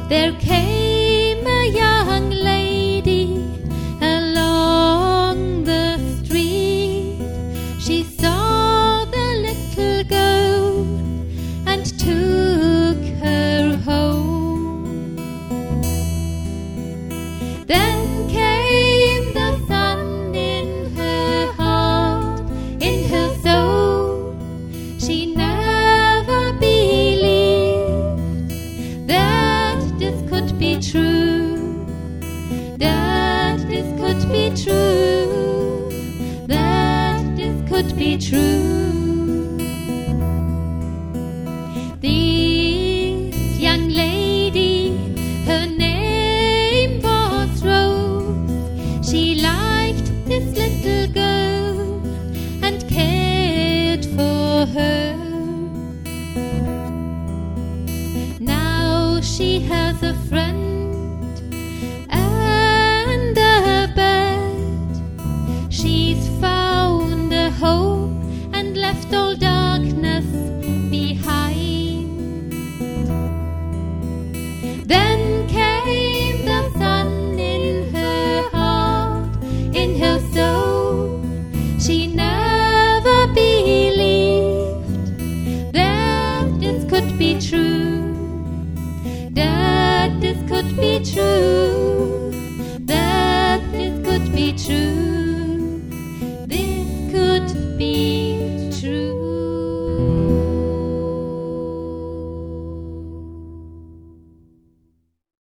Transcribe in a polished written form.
There came a young lady along the street. She saw the little girl and took her home. Then came the sun in her heart, in her soul. She never believed that this could be true, that this could be true, that this could be true. This young lady, her name was Rose. She liked this little girl and cared for her. Now she has a friend and a bed. She's found a hope and left all darkness behind. Then came the sun in her heart, in her soul. She never believed that this could be true, that this could be true, that this could be true.